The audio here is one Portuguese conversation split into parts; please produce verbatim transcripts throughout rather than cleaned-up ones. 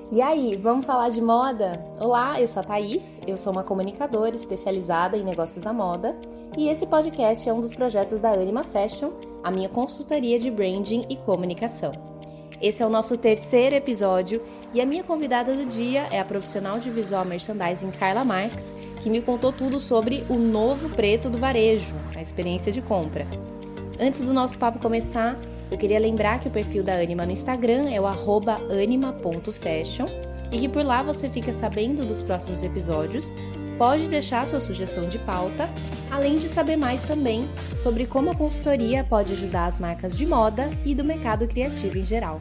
E aí, vamos falar de moda? Olá, eu sou a Thaís, eu sou uma comunicadora especializada em negócios da moda e esse podcast é um dos projetos da Anima Fashion, a minha consultoria de branding e comunicação. Esse é o nosso terceiro episódio e a minha convidada do dia é a profissional de visual merchandising Carla Marques, que me contou tudo sobre o novo preto do varejo, a experiência de compra. Antes do nosso papo começar, eu queria lembrar que o perfil da Anima no Instagram é o arroba anima ponto fashion e que por lá você fica sabendo dos próximos episódios, pode deixar sua sugestão de pauta, além de saber mais também sobre como a consultoria pode ajudar as marcas de moda e do mercado criativo em geral.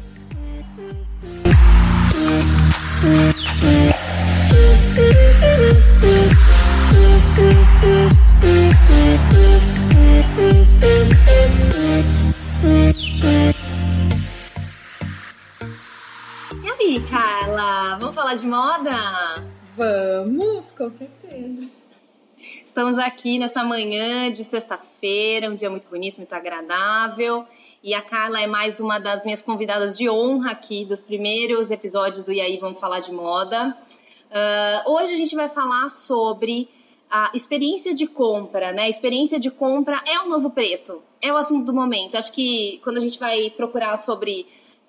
E aí, Carla, vamos falar de moda? Vamos, com certeza. Estamos aqui nessa manhã de sexta-feira, um dia muito bonito, muito agradável. E a Carla é mais uma das minhas convidadas de honra aqui dos primeiros episódios do E aí, vamos falar de moda. Uh, hoje a gente vai falar sobre a experiência de compra, né? Experiência de compra é o novo preto, é o assunto do momento. Acho que quando a gente vai procurar sobre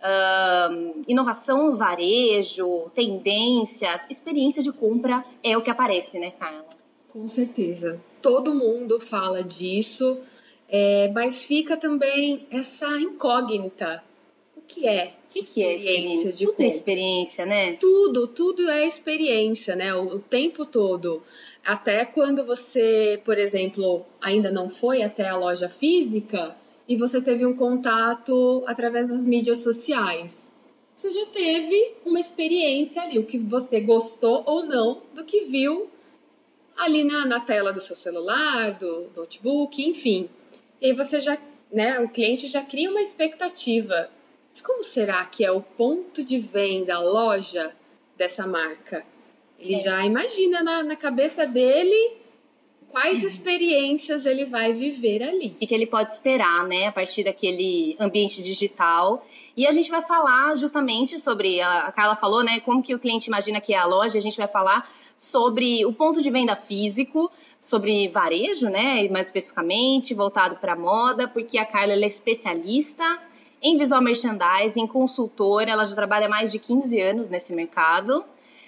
uh, inovação no varejo, tendências, experiência de compra é o que aparece, né, Carla? Com certeza. Todo mundo fala disso, é, mas fica também essa incógnita. O que é? O que, que é experiência de tudo compra? Tudo é experiência, né? Tudo, tudo é experiência, né? O, o tempo todo. Até quando você, por exemplo, ainda não foi até a loja física e você teve um contato através das mídias sociais. Você já teve uma experiência ali, o que você gostou ou não do que viu ali na, na tela do seu celular, do notebook, enfim. E aí você já, né, o cliente já cria uma expectativa de como será que é o ponto de venda, a loja dessa marca. Ele é. já imagina na, na cabeça dele quais experiências ele vai viver ali. O que, que ele pode esperar, né, a partir daquele ambiente digital. E a gente vai falar justamente sobre, a Carla falou, né, como que o cliente imagina que é a loja, a gente vai falar sobre o ponto de venda físico, sobre varejo, né, mais especificamente, voltado para moda, porque a Carla ela é especialista em visual merchandising, consultora, ela já trabalha há mais de quinze anos nesse mercado.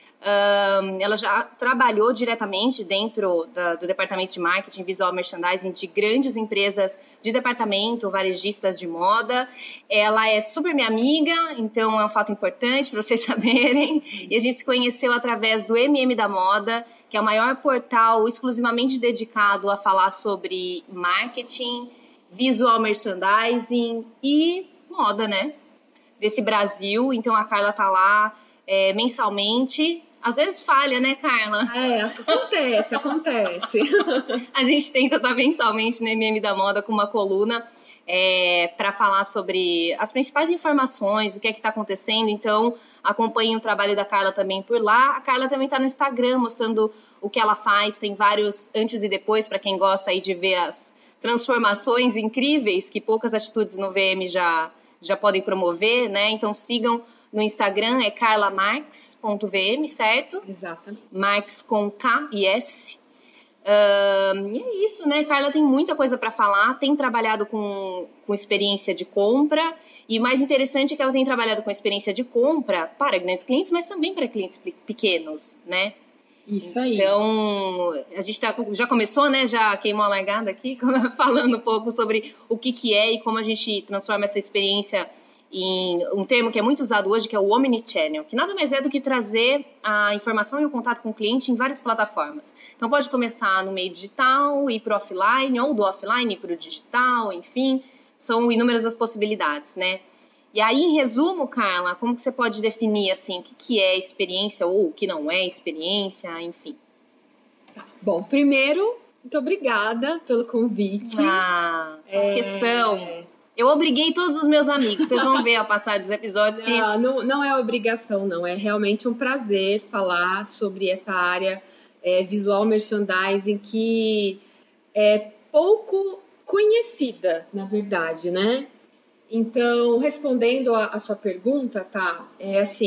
Um, ela já trabalhou diretamente dentro da, do departamento de marketing visual merchandising de grandes empresas de departamento, varejistas de moda. Ela é super minha amiga, então é um fato importante para vocês saberem. E a gente se conheceu através do M M da Moda, que é o maior portal exclusivamente dedicado a falar sobre marketing, visual merchandising e moda, né? Desse Brasil. Então a Carla tá lá é, mensalmente. Às vezes falha, né, Carla? É, acontece, acontece. A gente tenta estar mensalmente no M M da Moda com uma coluna é, para falar sobre as principais informações, o que é que está acontecendo. Então, acompanhem o trabalho da Carla também por lá. A Carla também está no Instagram mostrando o que ela faz. Tem vários antes e depois para quem gosta aí de ver as transformações incríveis que poucas atitudes no V M já, já podem promover, né? Então, sigam no Instagram, é carla marques ponto v m, certo? Exatamente. Marques com K e S. Uh, e é isso, né? Carla tem muita coisa para falar, tem trabalhado com, com experiência de compra, e o mais interessante é que ela tem trabalhado com experiência de compra para grandes clientes, mas também para clientes pequenos, né? Isso aí. Então, a gente tá, já começou, né? Já queimou a largada aqui, falando um pouco sobre o que, que é e como a gente transforma essa experiência em um termo que é muito usado hoje, que é o Omnichannel, que nada mais é do que trazer a informação e o contato com o cliente em várias plataformas. Então, pode começar no meio digital, ir para o offline, ou do offline ir para o digital, enfim, são inúmeras as possibilidades, né? E aí, em resumo, Carla, como que você pode definir, assim, o que, que é experiência ou o que não é experiência, enfim? Tá. Bom, primeiro, muito obrigada pelo convite. Ah, é... questão. Eu obriguei todos os meus amigos, vocês vão ver ao passar dos episódios que... Não, não, não é obrigação, não. É realmente um prazer falar sobre essa área é, visual merchandising que é pouco conhecida, na verdade, né? Então, respondendo a, a sua pergunta, tá? É assim,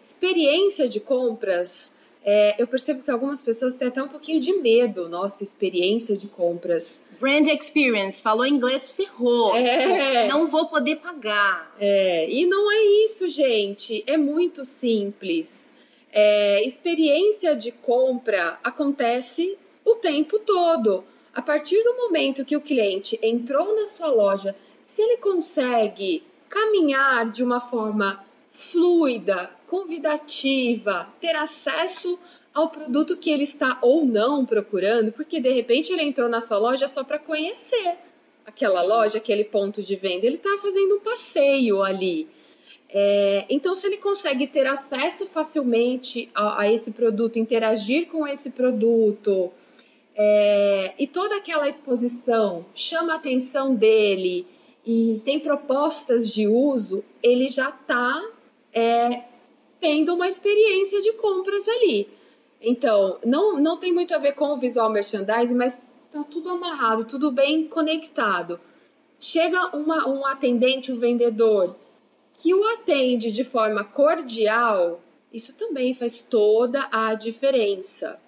Experiência de compras, é, eu percebo que algumas pessoas têm até um pouquinho de medo. Nossa, experiência de compras. Brand experience, falou inglês, ferrou. É. Tipo, não vou poder pagar. É, e não é isso, gente. É muito simples. É, experiência de compra acontece o tempo todo. A partir do momento que o cliente entrou na sua loja, se ele consegue caminhar de uma forma fluida, convidativa, ter acesso ao produto que ele está ou não procurando, porque de repente ele entrou na sua loja só para conhecer aquela loja, aquele ponto de venda, ele está fazendo um passeio ali. É, então, se ele consegue ter acesso facilmente a, a esse produto, interagir com esse produto, é, e toda aquela exposição chama a atenção dele e tem propostas de uso, ele já está é, tendo uma experiência de compras ali. Então, não, não tem muito a ver com o visual merchandising, mas está tudo amarrado, tudo bem conectado. Chega uma, um atendente, um vendedor, que o atende de forma cordial, isso também faz toda a diferença.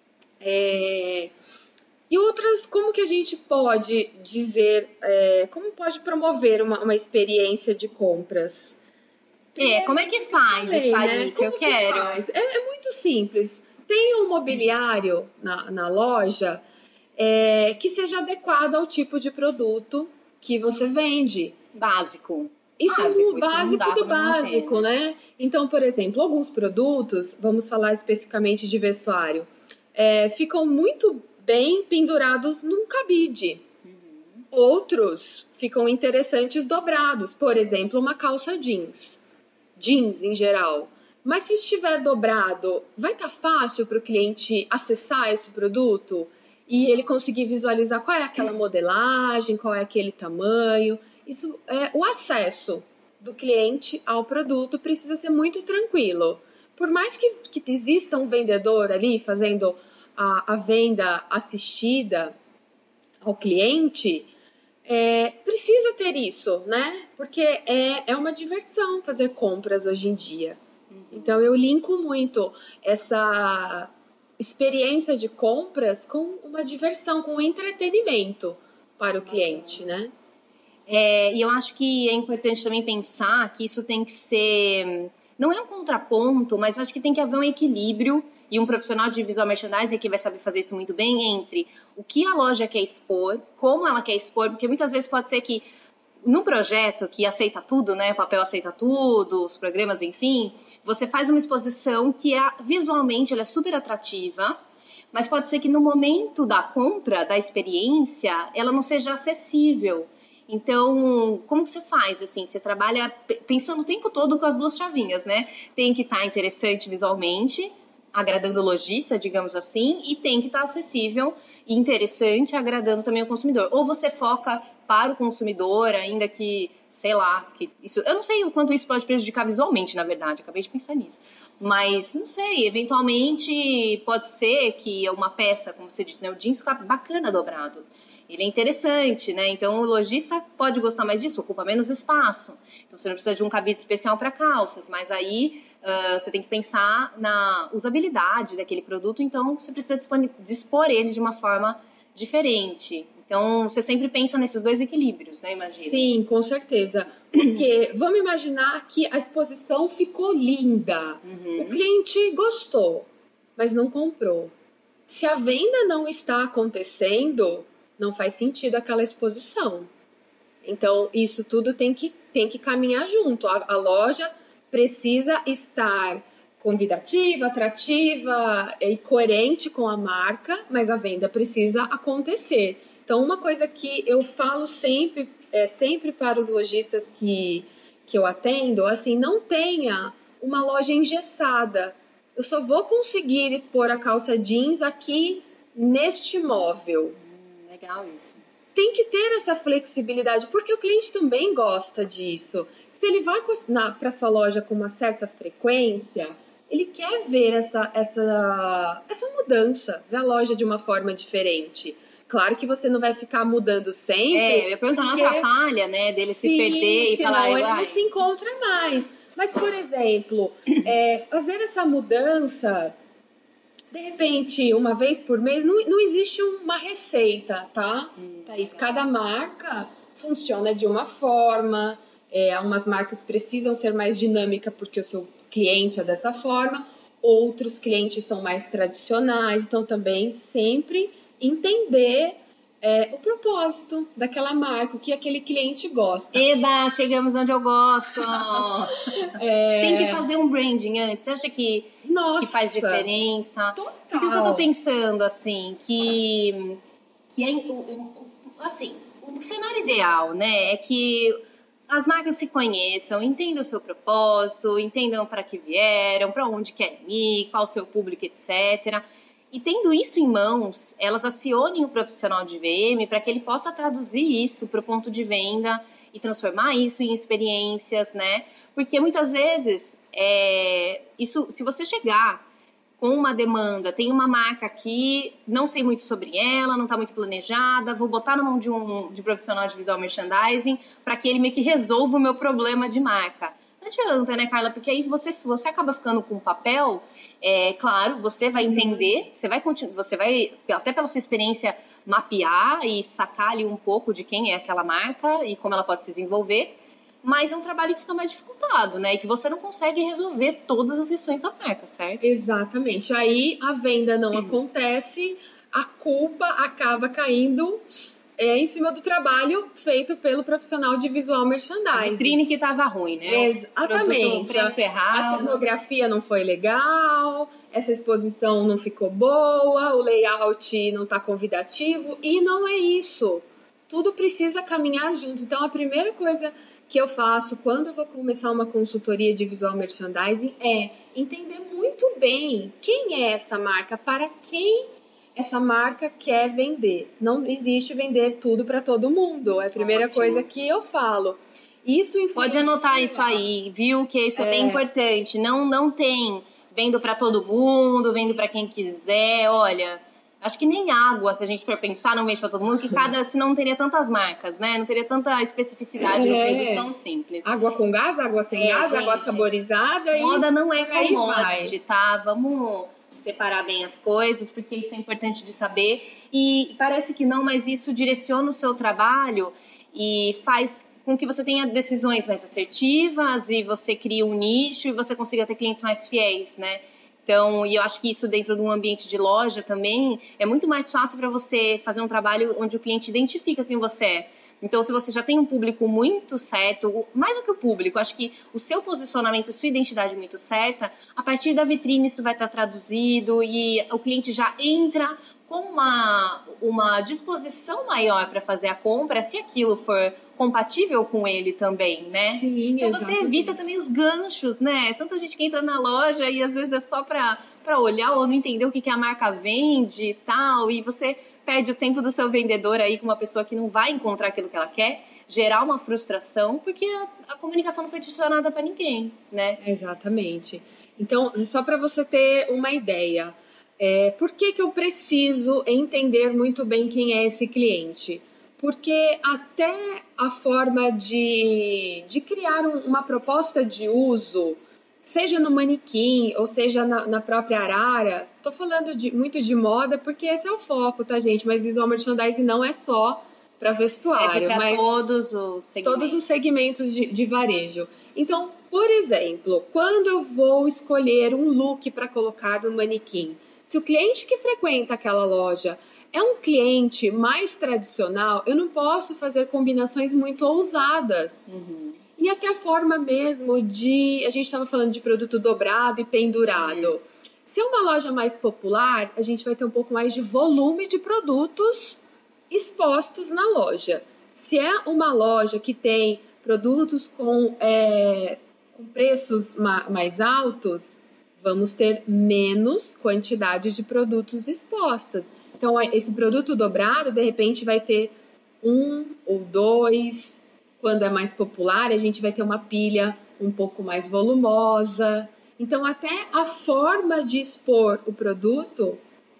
É... E outras, como que a gente pode dizer, é, como pode promover uma, uma experiência de compras? É, como é que faz falei, isso aí né? que Como eu quero? Que é, é muito simples. Tem um mobiliário na, na loja é, que seja adequado ao tipo de produto que você vende. Básico. Isso básico, é o básico do básico, né? Então, por exemplo, alguns produtos, vamos falar especificamente de vestuário, é, ficam muito bem pendurados num cabide. Uhum. Outros ficam interessantes dobrados. Por exemplo, uma calça jeans. Jeans em geral. Mas se estiver dobrado, vai estar fácil para o cliente acessar esse produto e ele conseguir visualizar qual é aquela modelagem, qual é aquele tamanho. Isso é o acesso do cliente ao produto precisa ser muito tranquilo. Por mais que, que exista um vendedor ali fazendo a, a venda assistida ao cliente, é, precisa ter isso, né? Porque é, é uma diversão fazer compras hoje em dia. Uhum. Então, eu linko muito essa experiência de compras com uma diversão, com entretenimento para o cliente, né? É, e eu acho que é importante também pensar que isso tem que ser... Não é um contraponto, mas acho que tem que haver um equilíbrio e um profissional de visual merchandising que vai saber fazer isso muito bem entre o que a loja quer expor, como ela quer expor, porque muitas vezes pode ser que no projeto que aceita tudo, né, o papel aceita tudo, os programas, enfim, você faz uma exposição que é, visualmente ela é super atrativa, mas pode ser que no momento da compra, da experiência, ela não seja acessível. Então, como que você faz, assim? Você trabalha pensando o tempo todo com as duas chavinhas, né? Tem que estar interessante visualmente, agradando o lojista, digamos assim, e tem que estar acessível e interessante, agradando também o consumidor. Ou você foca para o consumidor, ainda que, sei lá, que isso, eu não sei o quanto isso pode prejudicar visualmente, na verdade, acabei de pensar nisso. Mas, não sei, eventualmente pode ser que uma peça, como você disse, né, o jeans fica bacana dobrado. Ele é interessante, né? Então, o lojista pode gostar mais disso, ocupa menos espaço. Então, você não precisa de um cabide especial para calças, mas aí uh, você tem que pensar na usabilidade daquele produto, então você precisa dispor ele de uma forma diferente. Então, você sempre pensa nesses dois equilíbrios, né? Imagina. Sim, com certeza. Porque vamos imaginar que a exposição ficou linda. Uhum. O cliente gostou, mas não comprou. Se a venda não está acontecendo, não faz sentido aquela exposição. Então, isso tudo tem que, tem que caminhar junto. A, a loja precisa estar convidativa, atrativa e coerente com a marca, mas a venda precisa acontecer. Então, uma coisa que eu falo sempre, é, sempre para os lojistas que, que eu atendo, assim, não tenha uma loja engessada. Eu só vou conseguir expor a calça jeans aqui neste móvel. Legal isso. Tem que ter essa flexibilidade, porque o cliente também gosta disso. Se ele vai para sua loja com uma certa frequência, ele quer ver essa, essa, essa mudança, ver a loja de uma forma diferente. Claro que você não vai ficar mudando sempre. É, eu ia perguntar, não atrapalha, né, dele sim, se perder e falar... Senão ele não se encontra mais. Mas, por exemplo, é, fazer essa mudança, de repente, uma vez por mês, não, não existe uma receita, tá? Hum, Thaís, cada marca funciona de uma forma, é, umas marcas precisam ser mais dinâmicas porque o seu cliente é dessa forma, outros clientes são mais tradicionais, então também sempre entender é, o propósito daquela marca, o que aquele cliente gosta. Eba, chegamos onde eu gosto! é... Tem que fazer um branding antes, você acha que, Nossa, que faz diferença? Total. Porque o que eu tô pensando, assim, que, que é, assim, o cenário ideal, né, é que as marcas se conheçam, entendam o seu propósito, entendam para que vieram, para onde querem ir, qual o seu público, etcétera. E tendo isso em mãos, elas acionem o profissional de V M para que ele possa traduzir isso para o ponto de venda e transformar isso em experiências, né? Porque muitas vezes, é, isso, se você chegar com uma demanda, tem uma marca aqui, não sei muito sobre ela, não está muito planejada, vou botar na mão de um de profissional de visual merchandising para que ele meio que resolva o meu problema de marca. Não adianta, né, Carla? Porque aí você, você acaba ficando com um papel, é, claro, você vai entender, você vai, você vai, até pela sua experiência, mapear e sacar ali um pouco de quem é aquela marca e como ela pode se desenvolver, mas é um trabalho que fica mais dificultado, né? E que você não consegue resolver todas as questões da marca, certo? Exatamente. Aí a venda não acontece, a culpa acaba caindo é, em cima do trabalho feito pelo profissional de visual merchandising. A vitrine que estava ruim, né? Exatamente. O preço errado. A cenografia não foi legal, essa exposição não ficou boa, o layout não está convidativo, e não é isso. Tudo precisa caminhar junto. Então, a primeira coisa que eu faço quando eu vou começar uma consultoria de visual merchandising é entender muito bem quem é essa marca, para quem essa marca quer vender. Não existe vender tudo para todo mundo. É a primeira Ótimo. coisa que eu falo. Isso influencia... Pode anotar isso aí, viu? Que isso é, é bem importante. Não, não tem vendo para todo mundo, vendo para quem quiser. Olha, acho que nem água, se a gente for pensar, não vende para todo mundo, que cada, senão não teria tantas marcas, né? Não teria tanta especificidade é. no produto tão simples. Água com gás, água sem é, gás, gente, água saborizada. Moda e... não é commodity, tá? Vamos separar bem as coisas, porque isso é importante de saber. E parece que não, mas isso direciona o seu trabalho e faz com que você tenha decisões mais assertivas e você crie um nicho e você consiga ter clientes mais fiéis, né? Então, e eu acho que isso dentro de um ambiente de loja também é muito mais fácil para você fazer um trabalho onde o cliente identifica quem você é. Então, se você já tem um público muito certo, mais do que o público, acho que o seu posicionamento, a sua identidade muito certa, a partir da vitrine isso vai estar traduzido e o cliente já entra com uma, uma disposição maior para fazer a compra, se aquilo for compatível com ele também, né? Sim, então, você evita também os ganchos, né? Tanta gente que entra na loja e às vezes é só para para olhar ou não entender o que, que a marca vende e tal, e você perde o tempo do seu vendedor aí com uma pessoa que não vai encontrar aquilo que ela quer, gerar uma frustração, porque a, a comunicação não foi direcionada para ninguém, né? Exatamente. Então, só para você ter uma ideia, é, por que, que eu preciso entender muito bem quem é esse cliente? Porque até a forma de, de criar um, uma proposta de uso, seja no manequim ou seja na, na própria arara, tô falando de, muito de moda porque esse é o foco, tá, gente? Mas visual merchandising não é só para vestuário, é mas todos os segmentos, todos os segmentos de, de varejo. Então, por exemplo, quando eu vou escolher um look para colocar no manequim, se o cliente que frequenta aquela loja é um cliente mais tradicional, eu não posso fazer combinações muito ousadas. Uhum. E até a forma mesmo de... A gente estava falando de produto dobrado e pendurado. Uhum. Se é uma loja mais popular, a gente vai ter um pouco mais de volume de produtos expostos na loja. Se é uma loja que tem produtos com, é, com preços ma- mais altos, vamos ter menos quantidade de produtos expostas. Então, esse produto dobrado, de repente, vai ter um ou dois... Quando é mais popular, a gente vai ter uma pilha um pouco mais volumosa. Então, até a forma de expor o produto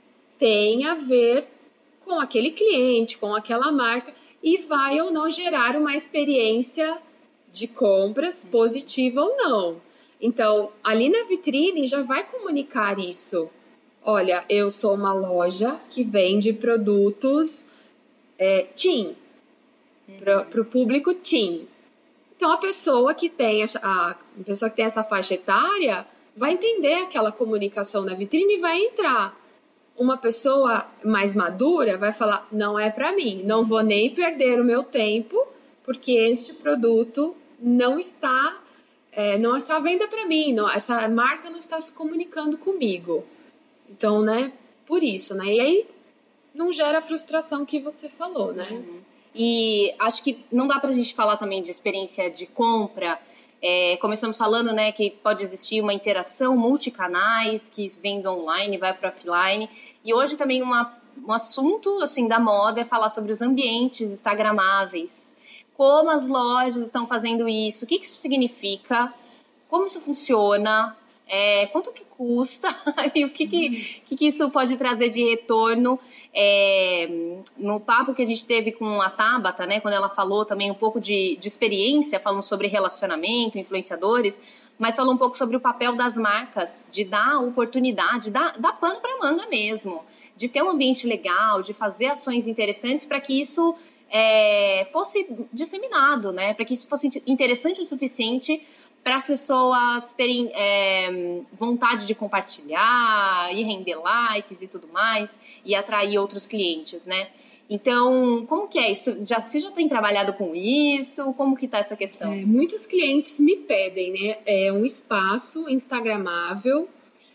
tem a ver com aquele cliente, com aquela marca, e vai ou não gerar uma experiência de compras, positiva ou não. Então, ali na vitrine já vai comunicar isso. Olha, eu sou uma loja que vende produtos é, teen, uhum. para o público teen. Então, a pessoa que tem a, a pessoa que tem essa faixa etária vai entender aquela comunicação na vitrine e vai entrar. Uma pessoa mais madura vai falar, não é para mim, não vou nem perder o meu tempo, porque este produto não está, é, não está à venda para mim, não, essa marca não está se comunicando comigo. Então, né, por isso, né, e aí não gera a frustração que você falou, né. Uhum. E acho que não dá pra gente falar também de experiência de compra, é, começamos falando, né, que pode existir uma interação multicanais, que vem do online, vai para offline, e hoje também uma, um assunto, assim, da moda é falar sobre os ambientes instagramáveis, como as lojas estão fazendo isso, o que, que isso significa, como isso funciona, é, quanto que custa e o que que, uhum. que, que isso pode trazer de retorno. É, no papo que a gente teve com a Tabata, né, quando ela falou também um pouco de, de experiência, falando sobre relacionamento, influenciadores, mas falou um pouco sobre o papel das marcas, de dar oportunidade, dar, dar pano para manga mesmo, de ter um ambiente legal, de fazer ações interessantes para que isso é, fosse disseminado, né, para que isso fosse interessante o suficiente para as pessoas terem é, vontade de compartilhar e render likes e tudo mais e atrair outros clientes, né? Então, como que é isso? Já, você já tem trabalhado com isso? Como que tá essa questão? É, muitos clientes me pedem, né? É um espaço instagramável.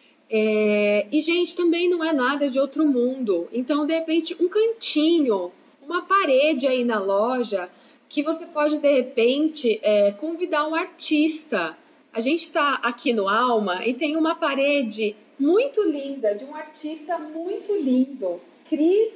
É, e, gente, também não é nada de outro mundo. Então, de repente, um cantinho, uma parede aí na loja que você pode, de repente, é, convidar um artista. A gente está aqui no Alma e tem uma parede muito linda, de um artista muito lindo, Cris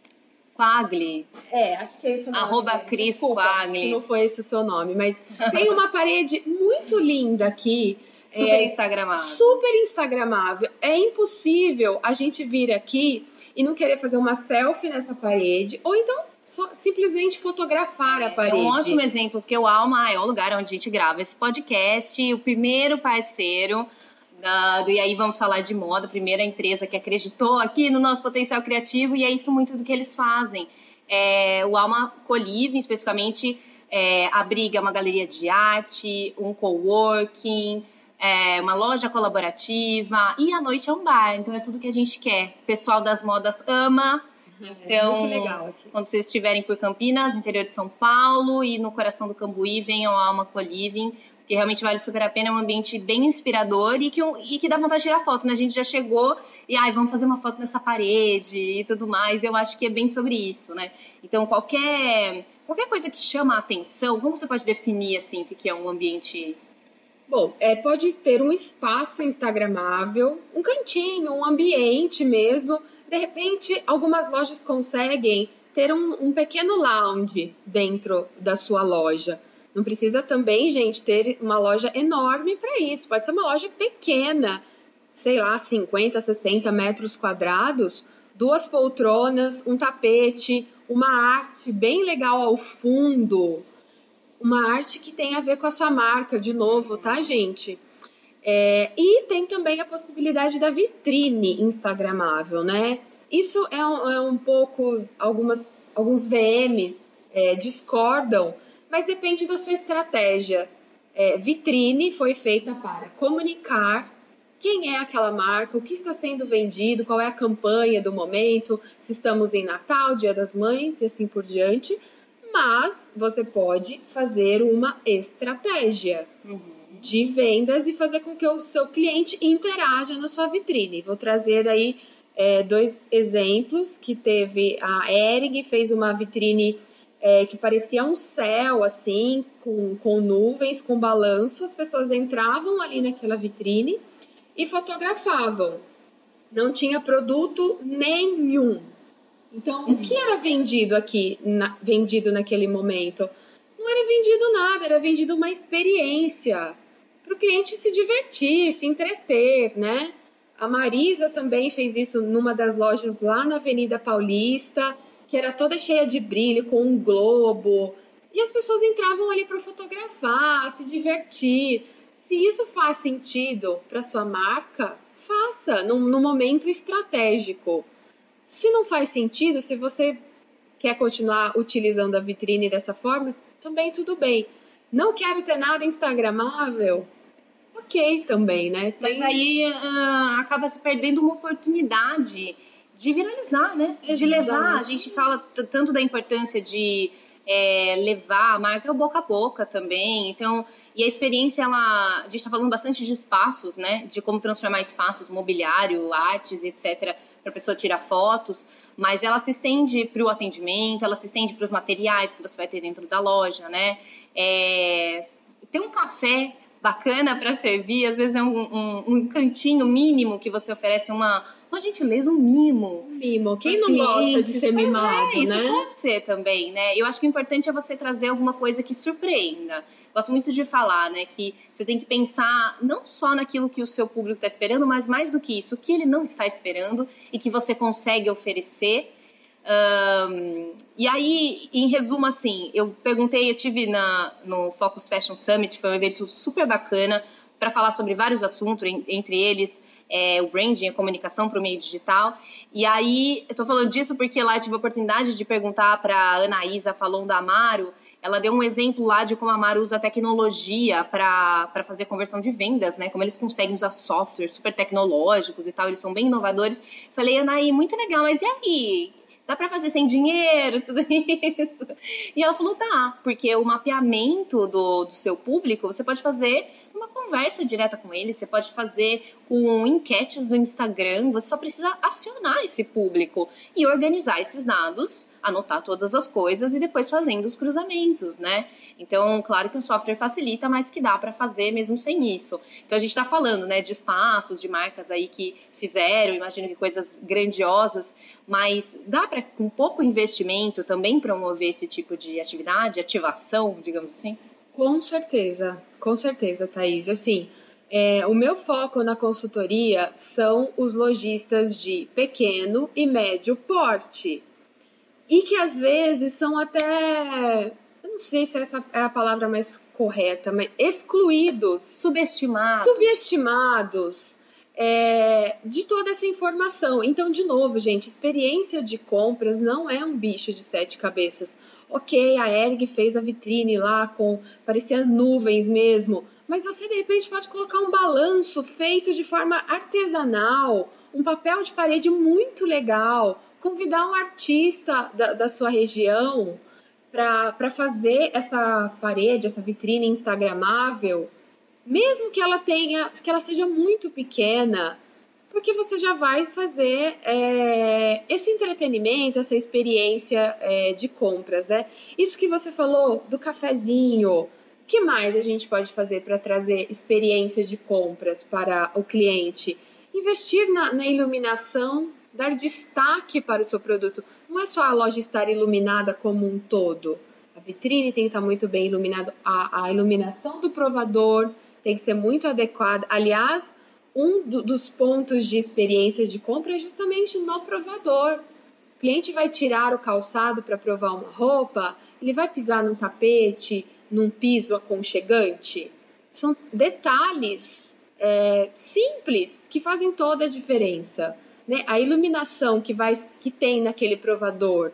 Quagli. É, acho que é esse o nome. Arroba Cris Quagli. Se não foi esse o seu nome, mas tem uma parede muito linda aqui. Super é, instagramável. Super instagramável. É impossível a gente vir aqui e não querer fazer uma selfie nessa parede, ou então só simplesmente fotografar a parede. É um ótimo exemplo, porque o Alma é o lugar onde a gente grava esse podcast, o primeiro parceiro da, do E aí Vamos Falar de Moda, a primeira empresa que acreditou aqui no nosso potencial criativo, e é isso muito do que eles fazem. É, o Alma Co-Living, especificamente, é, abriga uma galeria de arte, um coworking, é, uma loja colaborativa, e à noite é um bar, então é tudo que a gente quer. O pessoal das modas ama. Então, é muito legal aqui. Quando vocês estiverem por Campinas, interior de São Paulo e no coração do Cambuí, venham ao Alma Co-Living, que realmente vale super a pena, é um ambiente bem inspirador e que, e que dá vontade de tirar foto, né? A gente já chegou e, ai, vamos fazer uma foto nessa parede e tudo mais, eu acho que é bem sobre isso, né? Então, qualquer, qualquer coisa que chama a atenção, como você pode definir, assim, o que é um ambiente... Bom, é, pode ter um espaço instagramável, um cantinho, um ambiente mesmo. De repente, algumas lojas conseguem ter um, um pequeno lounge dentro da sua loja. Não precisa também, gente, ter uma loja enorme para isso. Pode ser uma loja pequena, sei lá, cinquenta, sessenta metros quadrados, duas poltronas, um tapete, uma arte bem legal ao fundo, uma arte que tem a ver com a sua marca, de novo, tá, gente? É, e tem também a possibilidade da vitrine instagramável, né? Isso é um, é um pouco, algumas, alguns V Ms é, discordam, mas depende da sua estratégia. É, vitrine foi feita para comunicar quem é aquela marca, o que está sendo vendido, qual é a campanha do momento, se estamos em Natal, Dia das Mães e assim por diante. Mas você pode fazer uma estratégia uhum. de vendas e fazer com que o seu cliente interaja na sua vitrine. Vou trazer aí é, dois exemplos que teve a Hering, fez uma vitrine é, que parecia um céu, assim, com, com nuvens, com balanço. As pessoas entravam ali naquela vitrine e fotografavam. Não tinha produto nenhum. Então, uhum. o que era vendido aqui, na, vendido naquele momento? Não era vendido nada, era vendido uma experiência para o cliente se divertir, se entreter, né? A Marisa também fez isso numa das lojas lá na Avenida Paulista, que era toda cheia de brilho, com um globo. E e as pessoas entravam ali para fotografar, se divertir. Se isso faz sentido para sua marca, faça num, num momento estratégico. Se não faz sentido, se você quer continuar utilizando a vitrine dessa forma, também tudo bem. Não quero ter nada instagramável, ok também, né? Tem... Mas aí uh, acaba se perdendo uma oportunidade de viralizar, né? Exato. De levar. A gente fala tanto da importância de é, levar a marca boca a boca também. Então, e a experiência, ela, a gente está falando bastante de espaços, né? De como transformar espaços, mobiliário, artes, etcétera, para a pessoa tirar fotos. Mas ela se estende para o atendimento, ela se estende para os materiais que você vai ter dentro da loja, né? É, tem um café bacana para servir, às vezes é um, um, um cantinho mínimo que você oferece uma, uma gentileza, um mimo. Um mimo. Quem não clientes. Gosta de ser mimado, é, isso né? Isso pode ser também, né? Eu acho que o importante é você trazer alguma coisa que surpreenda. Gosto muito de falar, né, que você tem que pensar não só naquilo que o seu público está esperando, mas mais do que isso, o que ele não está esperando e que você consegue oferecer. Um, e aí, em resumo, assim, eu perguntei, eu tive na, no Focus Fashion Summit, foi um evento super bacana para falar sobre vários assuntos, entre eles é, o branding, a comunicação para o meio digital. E aí, eu tô falando disso porque lá eu tive a oportunidade de perguntar para a Anaísa Falon da Amaro. Ela deu um exemplo lá de como a Amaro usa tecnologia para fazer conversão de vendas, né? Como eles conseguem usar softwares super tecnológicos e tal, eles são bem inovadores. Falei, Anaí, muito legal, mas e aí? Dá para fazer sem dinheiro, tudo isso? E ela falou, dá, porque o mapeamento do, do seu público, você pode fazer uma conversa direta com eles, você pode fazer com enquetes do Instagram, você só precisa acionar esse público e organizar esses dados, anotar todas as coisas e depois fazendo os cruzamentos, né? Então, claro que o software facilita, mas que dá para fazer mesmo sem isso. Então, a gente está falando, né, de espaços, de marcas aí que fizeram, imagino que coisas grandiosas, mas dá para, com pouco investimento, também promover esse tipo de atividade, ativação, digamos assim? Com certeza, com certeza, Thaís. Assim, é, o meu foco na consultoria são os lojistas de pequeno e médio porte. E que às vezes são até, eu não sei se essa é a palavra mais correta, mas excluídos. Subestimados. Subestimados é, de toda essa informação. Então, de novo, gente, experiência de compras não é um bicho de sete cabeças. Ok, a Hering fez a vitrine lá com, parecia nuvens mesmo, mas você de repente pode colocar um balanço feito de forma artesanal, um papel de parede muito legal, convidar um artista da, da sua região para fazer essa parede, essa vitrine instagramável, mesmo que ela tenha, que ela seja muito pequena, porque você já vai fazer é, esse entretenimento, essa experiência é, de compras, né? Isso que você falou do cafezinho, o que mais a gente pode fazer para trazer experiência de compras para o cliente? Investir na, na iluminação, dar destaque para o seu produto. Não é só a loja estar iluminada como um todo. A vitrine tem que estar muito bem iluminada, a, a iluminação do provador tem que ser muito adequada. Aliás, um do, dos pontos de experiência de compra é justamente no provador. O cliente vai tirar o calçado para provar uma roupa, ele vai pisar num tapete, num piso aconchegante. São detalhes é, simples que fazem toda a diferença, né? A iluminação que, vai, que tem naquele provador,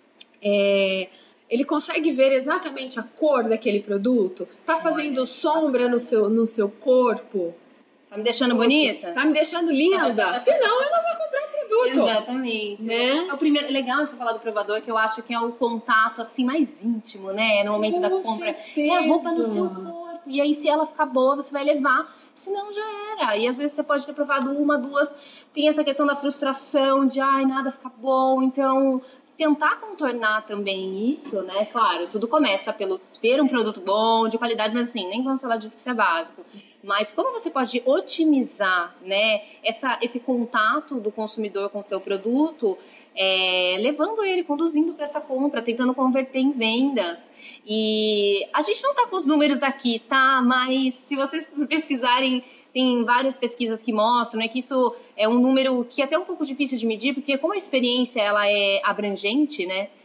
é, ele consegue ver exatamente a cor daquele produto? Está fazendo sombra no seu, no seu corpo? Tá me deixando bonita? Tá me deixando linda? Senão eu não vou comprar o produto. Exatamente. Né? É o primeiro, legal você falar do provador, que eu acho que é o contato assim mais íntimo, né? No momento Com da compra. certeza. É a roupa no seu corpo. E aí, se ela ficar boa, você vai levar. Senão já era. E às vezes você pode ter provado uma, duas. Tem essa questão da frustração, de ai, nada fica bom. Então, tentar contornar também isso, né? Claro, tudo começa pelo ter um produto bom, de qualidade, mas assim, nem vamos falar disso que isso é básico. Mas como você pode otimizar, né, essa, esse contato do consumidor com o seu produto, é, levando ele, conduzindo para essa compra, tentando converter em vendas. E a gente não tá com os números aqui, tá? Mas se vocês pesquisarem, tem várias pesquisas que mostram, né, que isso é um número que é até um pouco difícil de medir, porque como a experiência ela é abrangente, né?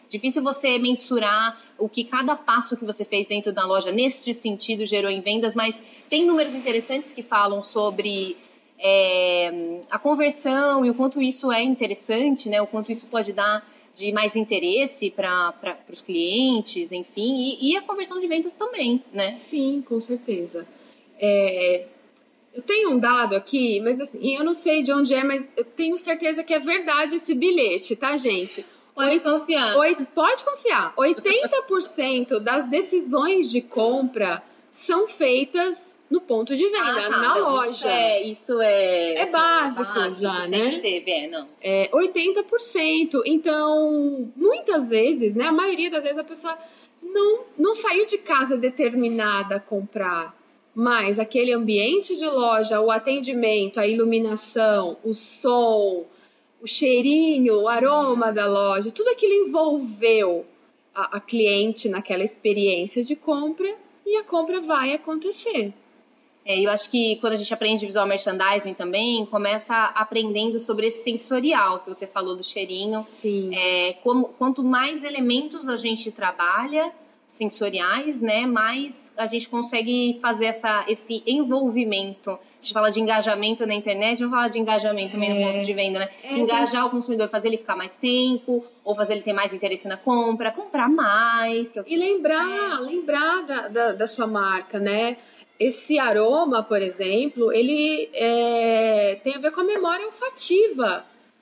Difícil você mensurar o que cada passo que você fez dentro da loja neste sentido gerou em vendas, mas tem números interessantes que falam sobre é, a conversão e o quanto isso é interessante, né? O quanto isso pode dar de mais interesse para os clientes, enfim, e, e a conversão de vendas também, né? Sim, com certeza. É, eu tenho um dado aqui, mas assim, eu não sei de onde é, mas eu tenho certeza que é verdade esse bilhete, tá, gente? Pode Oito, confiar. Oito, pode confiar. oitenta por cento das decisões de compra são feitas no ponto de venda, ah, na não, loja. Isso é, isso é, é assim, básico, básico já, isso né? Sempre teve, é, não. É, oitenta por cento. Então, muitas vezes, né? A maioria das vezes a pessoa não, não saiu de casa determinada a comprar, mas aquele ambiente de loja, o atendimento, a iluminação, o som, o cheirinho, o aroma da loja, tudo aquilo envolveu a, a cliente naquela experiência de compra e a compra vai acontecer. É, eu acho que quando a gente aprende visual merchandising também, começa aprendendo sobre esse sensorial que você falou do cheirinho. Sim. É, como, quanto mais elementos a gente trabalha, sensoriais, né, mais a gente consegue fazer essa, esse envolvimento. A gente fala de engajamento na internet, vamos falar de engajamento também é. no ponto de venda, né? É, Engajar tem... o consumidor, fazer ele ficar mais tempo, ou fazer ele ter mais interesse na compra, comprar mais. Que é o que e lembrar, é. lembrar da, da, da sua marca, né? Esse aroma, por exemplo, ele é, tem a ver com a memória olfativa.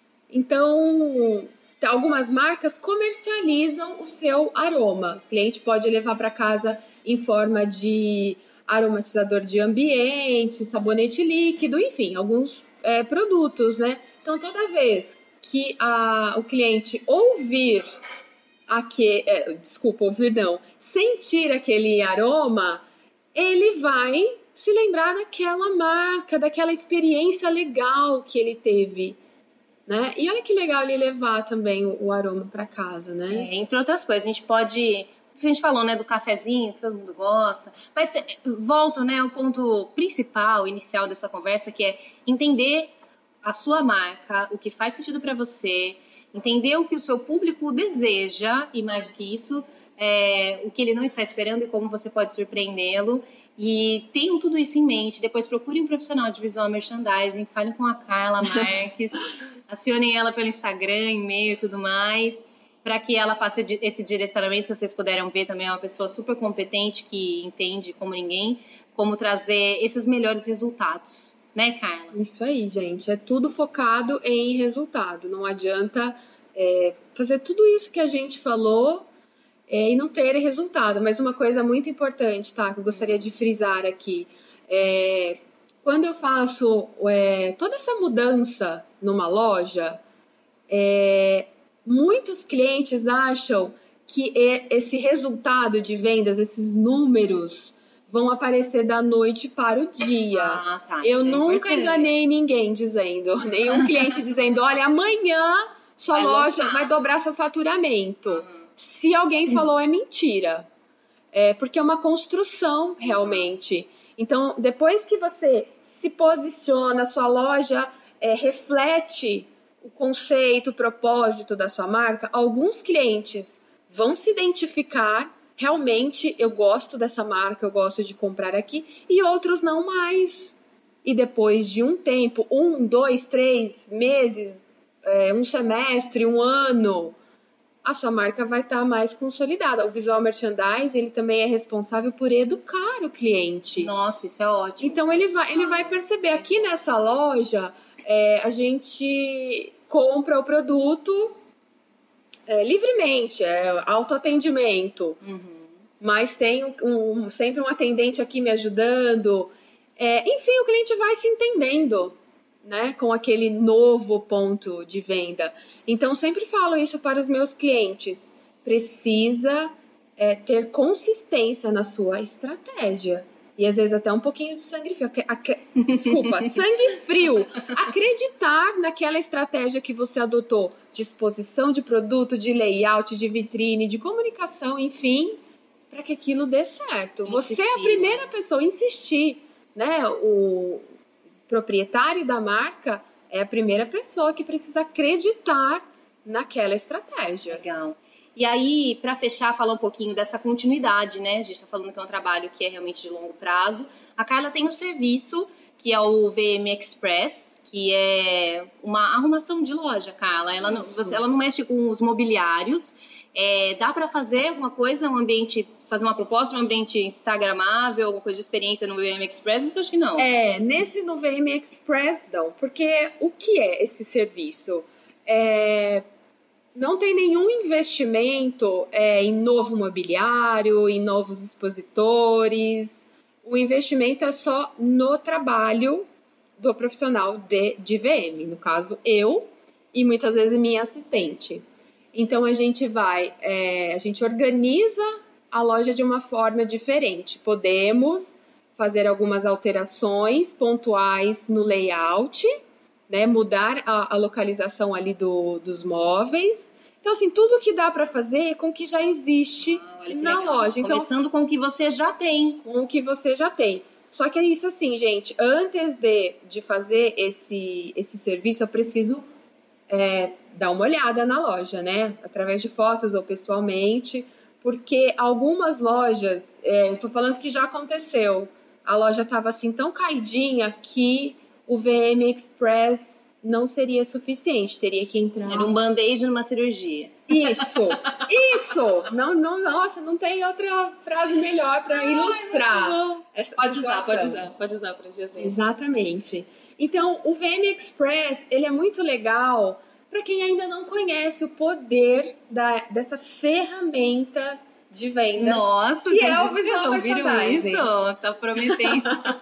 Então, algumas marcas comercializam o seu aroma. O cliente pode levar para casa em forma de aromatizador de ambiente, sabonete líquido, enfim, alguns é, produtos, né? Então, toda vez que a, o cliente ouvir, aque, é, desculpa, ouvir não, sentir aquele aroma, ele vai se lembrar daquela marca, daquela experiência legal que ele teve, né? E olha que legal ele levar também o, o aroma para casa, né? É, entre outras coisas, a gente pode... A gente falou, né, do cafezinho, que todo mundo gosta, mas volto, né, ao ponto principal, inicial dessa conversa, que é entender a sua marca, o que faz sentido para você, entender o que o seu público deseja, e mais do que isso, é, o que ele não está esperando e como você pode surpreendê-lo. E tenham tudo isso em mente. Depois procurem um profissional de visual merchandising, falem com a Carla Marques, acionem ela pelo Instagram, e-mail e tudo mais, para que ela faça esse direcionamento que vocês puderam ver. Também é uma pessoa super competente que entende como ninguém como trazer esses melhores resultados, né, Carla? Isso aí, gente. É tudo focado em resultado. Não adianta é, fazer tudo isso que a gente falou É, e não ter resultado. Mas uma coisa muito importante, tá, que eu gostaria de frisar aqui, é, quando eu faço é, toda essa mudança numa loja, é, muitos clientes acham que esse resultado de vendas, esses números, vão aparecer da noite para o dia. Ah, tá, eu nunca importante. enganei ninguém dizendo, nenhum cliente dizendo, olha, amanhã sua vai loja lotar. vai dobrar seu faturamento. Uhum. Se alguém falou, é mentira. É porque é uma construção, realmente. Então, depois que você se posiciona, sua loja é, reflete o conceito, o propósito da sua marca, alguns clientes vão se identificar, realmente, eu gosto dessa marca, eu gosto de comprar aqui, e outros não mais. E depois de um tempo, um, dois, três meses, é, um semestre, um ano, a sua marca vai estar mais consolidada. O visual merchandising, ele também é responsável por educar o cliente. Nossa, isso é ótimo. Então, ele vai, ele vai perceber, aqui nessa loja, é, a gente compra o produto é, livremente, é autoatendimento. Uhum. Mas tem um, um, sempre um atendente aqui me ajudando. É, enfim, o cliente vai se entendendo, né, com aquele novo ponto de venda. Então, sempre falo isso para os meus clientes. Precisa é, ter consistência na sua estratégia. E, às vezes, até um pouquinho de sangue frio. Ac- Desculpa, sangue frio. Acreditar naquela estratégia que você adotou. Disposição de produto, de layout, de vitrine, de comunicação, enfim, para que aquilo dê certo. Insistir. Você é a primeira pessoa a insistir, né? O proprietário da marca é a primeira pessoa que precisa acreditar naquela estratégia. Legal. E aí, para fechar, falar um pouquinho dessa continuidade, né? A gente está falando que é um trabalho que é realmente de longo prazo. A Carla tem um serviço que é o V M Express, que é uma arrumação de loja, Carla. Ela não, você, ela não mexe com os mobiliários. É, dá para fazer alguma coisa, um ambiente, fazer uma proposta, um ambiente instagramável, alguma coisa de experiência no V M Express? Isso acho que não. É, nesse no V M Express não, porque o que é esse serviço? É... Não tem nenhum investimento é, em novo mobiliário, em novos expositores. O investimento é só no trabalho do profissional de, de V M, no caso eu e muitas vezes minha assistente. Então a gente vai, é, a gente organiza a loja de uma forma diferente. Podemos fazer algumas alterações pontuais no layout, né, mudar a, a localização ali do, dos móveis. Então, assim, tudo que dá para fazer com o que já existe ah, na legal. loja. Então, começando com o que você já tem. Com o que você já tem. Só que é isso assim, gente, antes de, de fazer esse, esse serviço, eu preciso é, dar uma olhada na loja, né? Através de fotos ou pessoalmente, porque algumas lojas, é, eu tô falando que já aconteceu, a loja estava assim tão caidinha que o V M Express não seria suficiente, teria que entrar... Era um band-aid numa cirurgia. Isso, isso! Não, não, nossa, não tem outra frase melhor para ilustrar essa pode situação. usar, pode usar, pode usar para dizer. Exatamente. Então, o V M Express, ele é muito legal para quem ainda não conhece o poder da, dessa ferramenta de vendas. Nossa, que é o visual merchandising. Isso? Tá prometendo.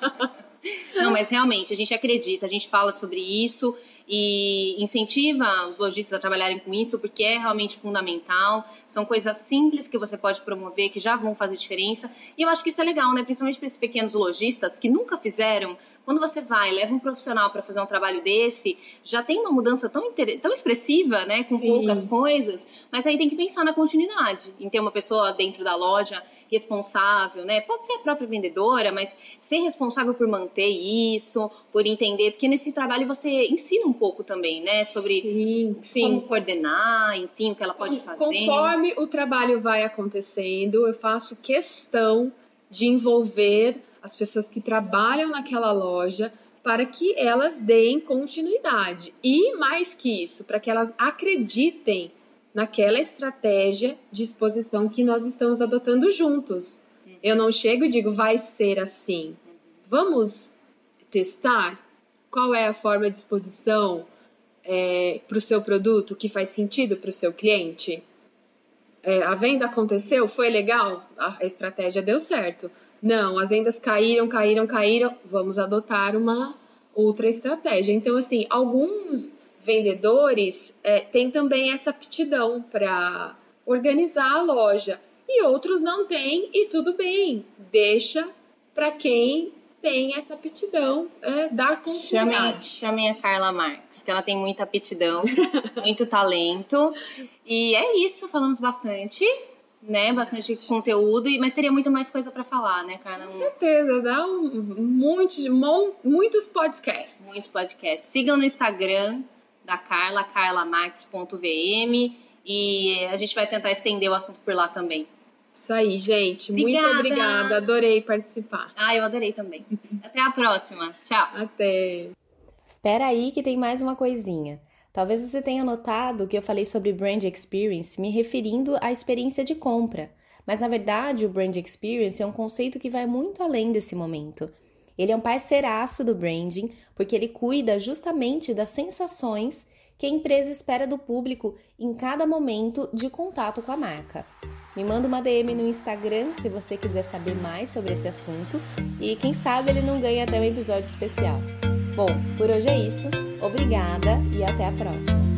Não, mas realmente, a gente acredita, a gente fala sobre isso e incentiva os lojistas a trabalharem com isso, porque é realmente fundamental. São coisas simples que você pode promover, que já vão fazer diferença. E eu acho que isso é legal, né? Principalmente para esses pequenos lojistas que nunca fizeram. Quando você vai, leva um profissional para fazer um trabalho desse, já tem uma mudança tão, inter... tão expressiva, né? Com Sim. poucas coisas. Mas aí tem que pensar na continuidade, em ter uma pessoa dentro da loja responsável, né? Pode ser a própria vendedora, mas ser responsável por manter isso, por entender, porque nesse trabalho você ensina um pouco também, né? Sobre sim, sim. como coordenar, enfim, o que ela pode fazer. Conforme o trabalho vai acontecendo, eu faço questão de envolver as pessoas que trabalham naquela loja para que elas deem continuidade. E mais que isso, para que elas acreditem naquela estratégia de exposição que nós estamos adotando juntos. Eu não chego e digo, vai ser assim. Vamos testar qual é a forma de exposição é, para o seu produto que faz sentido para o seu cliente? É, a venda aconteceu? Foi legal? A estratégia deu certo. Não, as vendas caíram, caíram, caíram. Vamos adotar uma outra estratégia. Então, assim, alguns vendedores é, têm também essa aptidão para organizar a loja e outros não têm, e tudo bem, deixa para quem tem essa aptidão é, dar continuidade. Chamem, chamem a Carla Marques, que ela tem muita aptidão, muito talento, e é isso, falamos bastante, né, bastante conteúdo, mas teria muito mais coisa para falar, né, Carla? Com certeza, dá um, um monte de, muitos podcasts. Muitos podcasts. Sigam no Instagram da Carla, carla marques ponto v m, e a gente vai tentar estender o assunto por lá também. Isso aí, gente. Obrigada. Muito obrigada. Adorei participar. Ah, eu adorei também. Até a próxima. Tchau. Até. Pera aí que tem mais uma coisinha. Talvez você tenha notado que eu falei sobre Brand Experience me referindo à experiência de compra. Mas, na verdade, o Brand Experience é um conceito que vai muito além desse momento. Ele é um parceiraço do branding, porque ele cuida justamente das sensações que a empresa espera do público em cada momento de contato com a marca. Me manda uma D M no Instagram se você quiser saber mais sobre esse assunto e quem sabe ele não ganha até um episódio especial. Bom, por hoje é isso. Obrigada e até a próxima!